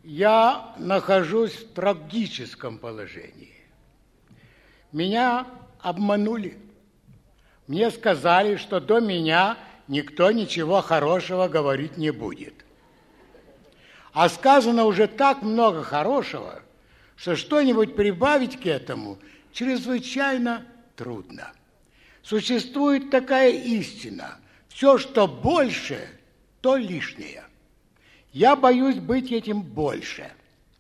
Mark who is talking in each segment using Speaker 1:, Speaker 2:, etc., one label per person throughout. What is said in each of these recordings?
Speaker 1: Я нахожусь в трагическом положении. Меня обманули. Мне сказали, что до меня никто ничего хорошего говорить не будет. А сказано уже так много хорошего, что что-нибудь прибавить к этому чрезвычайно трудно. Существует такая истина: все, что больше, то лишнее. Я боюсь быть этим больше.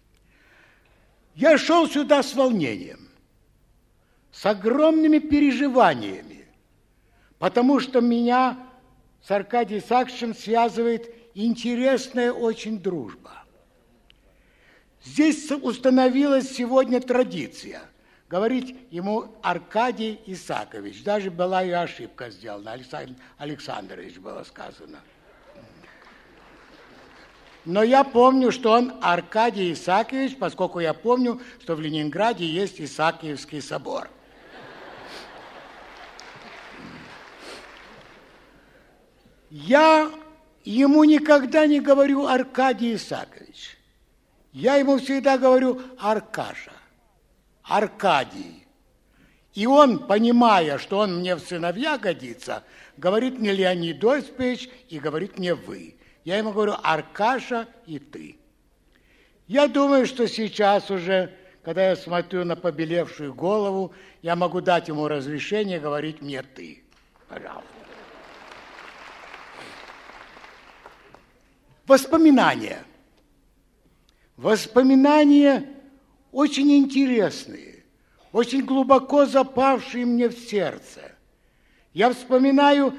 Speaker 1: Я шел сюда с волнением, с огромными переживаниями, потому что меня с Аркадием Исааковичем связывает интересная очень дружба. Здесь установилась сегодня традиция говорить ему Аркадий Исаакович. Даже была и ошибка сделана, Александр Александрович было сказано. Но я помню, что он Аркадий Исаакович, поскольку я помню, что в Ленинграде есть Исаакиевский собор. Я ему никогда не говорю Аркадий Исаакович. Я ему всегда говорю Аркаша, Аркадий. И он, понимая, что он мне в сыновья годится, говорит мне Леонид Осипович и говорит мне вы. Я ему говорю Аркаша и ты. Я думаю, что сейчас уже, когда я смотрю на побелевшую голову, я могу дать ему разрешение говорить мне ты. Пожалуйста. Воспоминания. Воспоминания очень интересные, очень глубоко запавшие мне в сердце. Я вспоминаю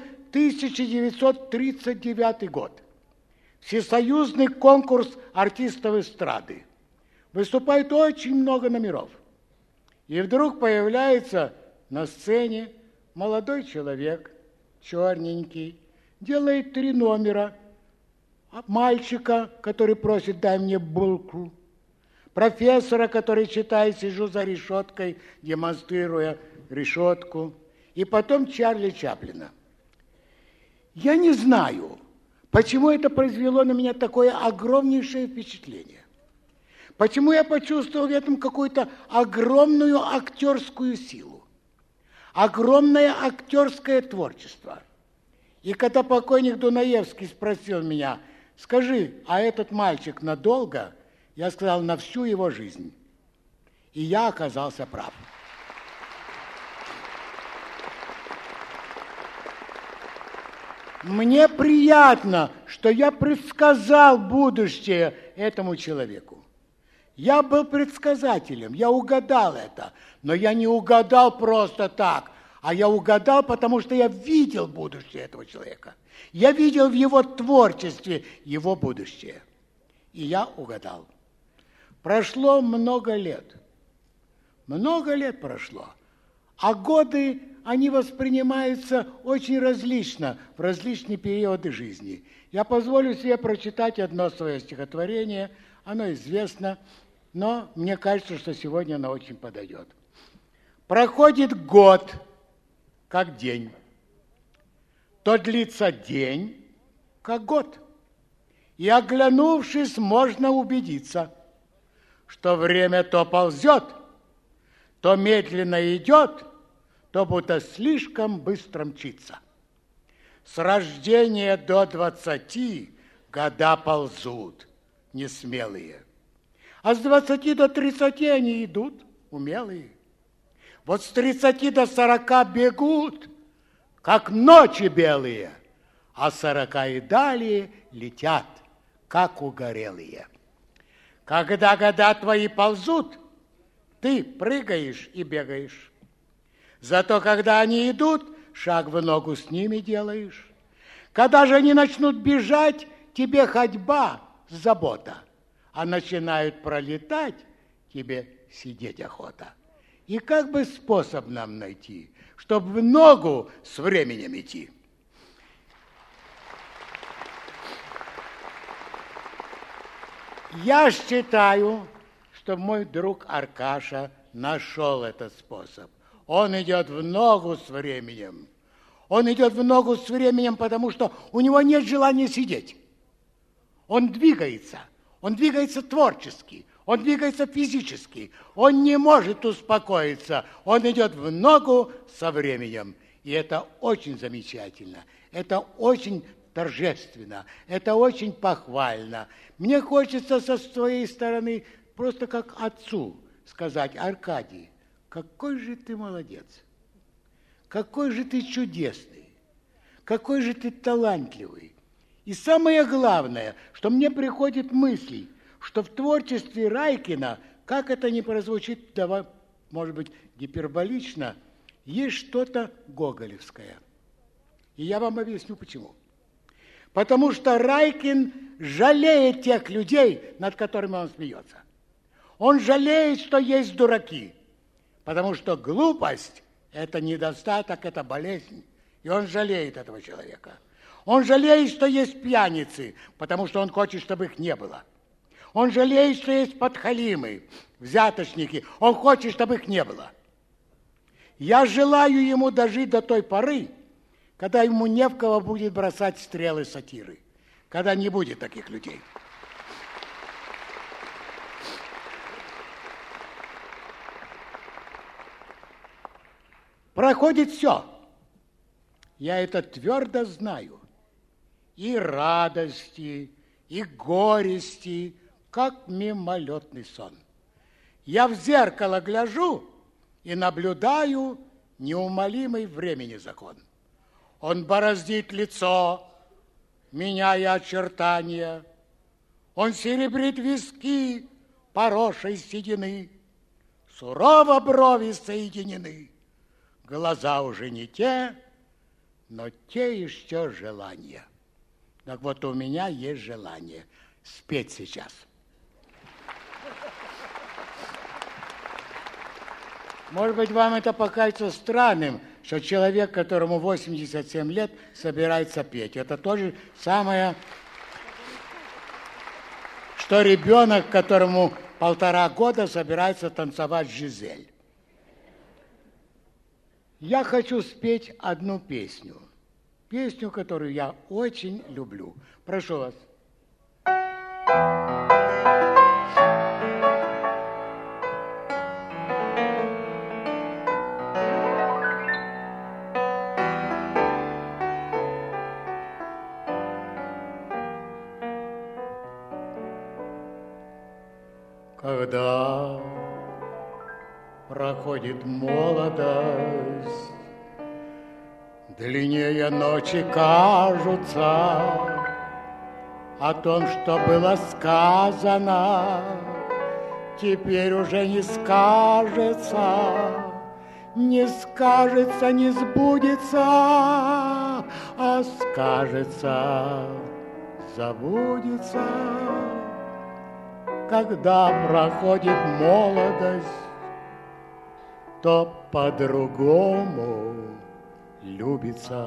Speaker 1: 1939 год. Всесоюзный конкурс артистов эстрады. Выступает очень много номеров. И вдруг появляется на сцене молодой человек, черненький, делает 3 номера. Мальчика, который просит «дай мне булку», профессора, который читает «сижу за решеткой», демонстрируя решетку, и потом Чарли Чаплина. Я не знаю, почему это произвело на меня такое огромнейшее впечатление. Почему я почувствовал в этом какую-то огромную актерскую силу, огромное актерское творчество. И когда покойник Дунаевский спросил меня: скажи, а этот мальчик надолго? Я сказал: на всю его жизнь. И я оказался прав. Мне приятно, что я предсказал будущее этому человеку. Я был предсказателем, я угадал это, но я не угадал просто так, а я угадал, потому что я видел будущее этого человека. Я видел в его творчестве его будущее. И я угадал. Прошло много лет. Много лет прошло. А годы, они воспринимаются очень различно в различные периоды жизни. Я позволю себе прочитать одно свое стихотворение. Оно известно, но мне кажется, что сегодня оно очень подойдет. Проходит год, как день. То длится день, как год. И, оглянувшись, можно убедиться, что время то ползет, то медленно идет, то будто слишком быстро мчится. С рождения до 20 года ползут несмелые, а с 20 до 30 они идут умелые. Вот с 30 до 40 бегут, как ночи белые, а 40 и далее летят, как угорелые. Когда года твои ползут, ты прыгаешь и бегаешь. Зато когда они идут, шаг в ногу с ними делаешь. Когда же они начнут бежать, тебе ходьба забота, а начинают пролетать, тебе сидеть охота. И как бы способ нам найти, чтобы в ногу с временем идти? Я считаю, что мой друг Аркаша нашел этот способ. Он идет в ногу с временем. Он идет в ногу с временем, потому что у него нет желания сидеть. Он двигается, Он двигается творчески, он двигается физически, он не может успокоиться, он идет в ногу со временем. И это очень замечательно, это очень торжественно, это очень похвально. Мне хочется со своей стороны просто как отцу сказать: Аркадий, какой же ты молодец, какой же ты чудесный, какой же ты талантливый. И самое главное, что мне приходит мысль, что в творчестве Райкина, как это ни прозвучит, может быть, гиперболично, есть что-то гоголевское. И я вам объясню, почему. Потому что Райкин жалеет тех людей, над которыми он смеется. Он жалеет, что есть дураки, потому что глупость – это недостаток, это болезнь. И он жалеет этого человека. Он жалеет, что есть пьяницы, потому что он хочет, чтобы их не было. Он жалеет, что есть подхалимы, взяточники. Он хочет, чтобы их не было. Я желаю ему дожить до той поры, когда ему не в кого будет бросать стрелы сатиры, когда не будет таких людей. Проходит все. Я это твердо знаю. И радости, и горести, как мимолетный сон. Я в зеркало гляжу и наблюдаю неумолимый времени закон. Он бороздит лицо, меняя очертания. Он серебрит виски порошей седины. Сурово брови соединены. Глаза уже не те, но те еще желания. Так вот, у меня есть желание спеть сейчас. Может быть, вам это покажется странным, что человек, которому 87 лет, собирается петь. Это то же самое, что ребенок, которому 1,5 года, собирается танцевать Жизель. Я хочу спеть одну песню. Песню, которую я очень люблю. Прошу вас. Когда проходит молодость, длиннее ночи кажутся, о том, что было сказано, теперь уже не скажется, не скажется, не сбудется, а скажется, забудется. Когда проходит молодость, то по-другому любится.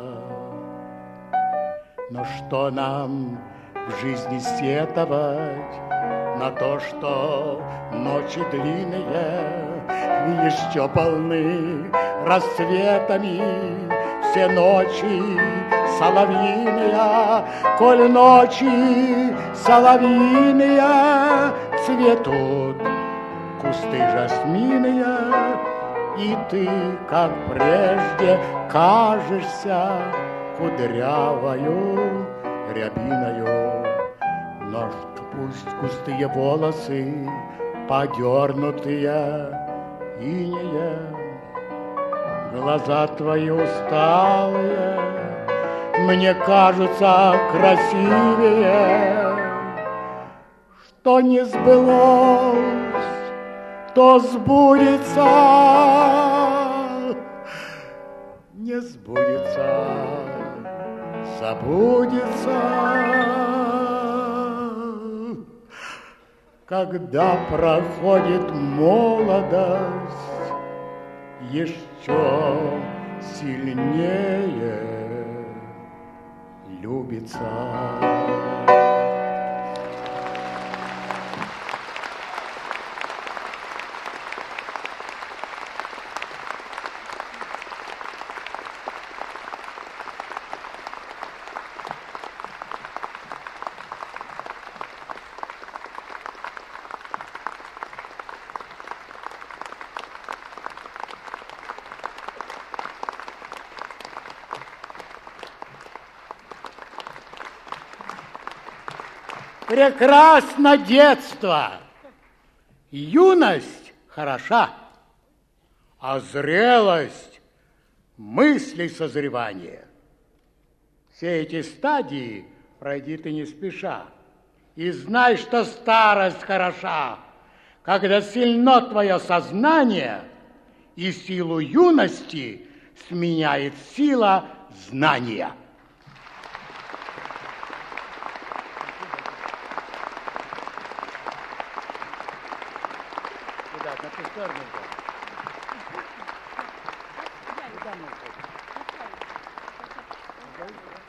Speaker 1: Но что нам в жизни сетовать на то, что ночи длинные еще полны рассветами, все ночи соловьиные, коль ночи соловьиные, цветут кусты жасминые, и ты, как прежде, кажешься кудрявою рябиною. Но пусть густые волосы, подернутые инеем, глаза твои усталые мне кажутся красивее. Что не сбылось, то сбудется, не сбудется, забудется. Когда проходит молодость, еще сильнее любится. прекрасно детство. Юность хороша, а зрелость мыслей созревания. Все эти стадии пройди ты не спеша. И знай, что старость хороша, когда сильно твое сознание, и силу юности сменяет сила знания. Куда?